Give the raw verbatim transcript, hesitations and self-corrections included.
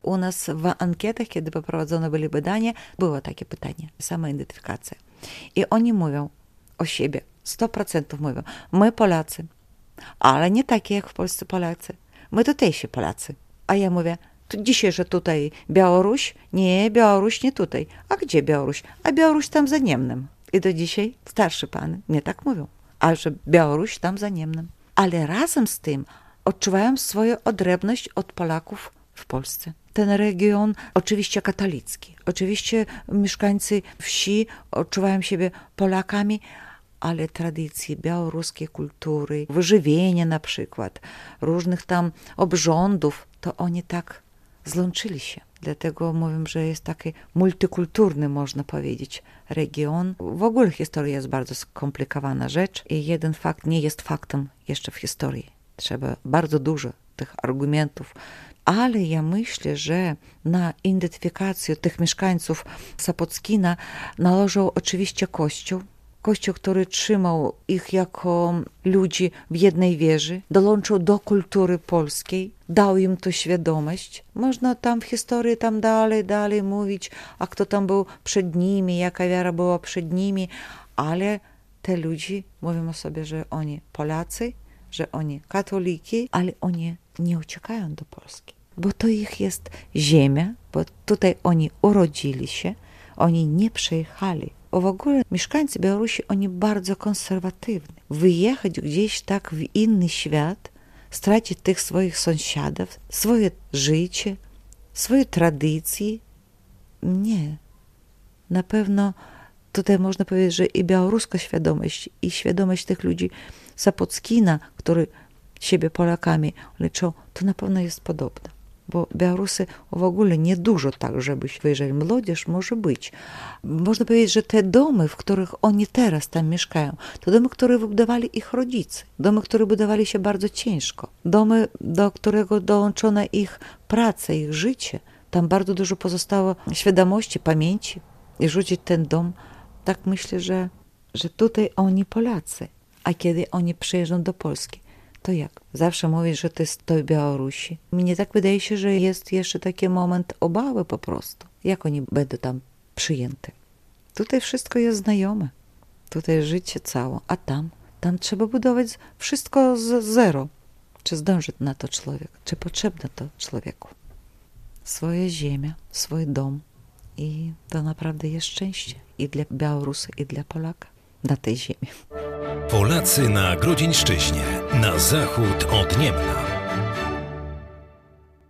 U nas w ankietach, kiedy poprowadzone były badania, było takie pytanie, samaidentyfikacja. I oni mówią o siebie, sto procent mówią, my Polacy, ale nie takie jak w Polsce Polacy, my tutejsi Polacy. A ja mówię, to dzisiaj, że tutaj Białoruś? Nie, Białoruś nie tutaj. A gdzie Białoruś? A Białoruś tam za Niemnem. I do dzisiaj starszy pan mnie tak mówią, a że Białoruś tam za Niemnem. Ale razem z tym odczuwają swoją odrębność od Polaków w Polsce. Ten region oczywiście katolicki, oczywiście mieszkańcy wsi odczuwają siebie Polakami, ale tradycje białoruskiej kultury, wyżywienia na przykład, różnych tam obrządów, to oni tak złączyli się. Dlatego mówię, że jest taki multikulturny, można powiedzieć, region. W ogóle historia jest bardzo skomplikowana rzecz i jeden fakt nie jest faktem jeszcze w historii. Trzeba bardzo dużo tych argumentów. Ale ja myślę, że na identyfikację tych mieszkańców Sopockina nałożył oczywiście Kościół. Kościół, który trzymał ich jako ludzi w jednej wierze, dołączył do kultury polskiej, dał im tu świadomość. Można tam w historii tam dalej, dalej mówić, a kto tam był przed nimi, jaka wiara była przed nimi, ale te ludzie, mówimy sobie, że oni Polacy, że oni katoliki, ale oni nie uciekają do Polski, bo to ich jest ziemia, bo tutaj oni urodzili się, oni nie przyjechali. W ogóle mieszkańcy Białorusi, oni bardzo konserwatywni. Wyjechać gdzieś tak w inny świat, stracić tych swoich sąsiadów, swoje życie, swoje tradycje. Nie. Na pewno tutaj można powiedzieć, że i białoruska świadomość, i świadomość tych ludzi Sopockina, którzy siebie Polakami liczą, to na pewno jest podobna. Bo Białorusy w ogóle nie dużo tak, żeby wyjeżdżali. Młodzież może być. Można powiedzieć, że te domy, w których oni teraz tam mieszkają, to domy, które wybudowali ich rodzice. Domy, które budowali się bardzo ciężko. Domy, do którego dołączona ich praca, ich życie. Tam bardzo dużo pozostało świadomości, pamięci. I rzucić ten dom, tak myślę, że, że tutaj oni Polacy. A kiedy oni przyjeżdżą do Polski, to jak? Zawsze mówisz, że to jest to Białorusi. Mnie tak wydaje się, że jest jeszcze taki moment obawy po prostu. Jak oni będą tam przyjęte? Tutaj wszystko jest znajome. Tutaj życie całe. A tam? Tam trzeba budować wszystko z zero. Czy zdąży na to człowiek? Czy potrzebne to człowieku? Swoja ziemia, swój dom. I to naprawdę jest szczęście. I dla Białorusa, i dla Polaka na tej ziemi. Polacy na Grodzieńszczyźnie, na zachód od Niemna.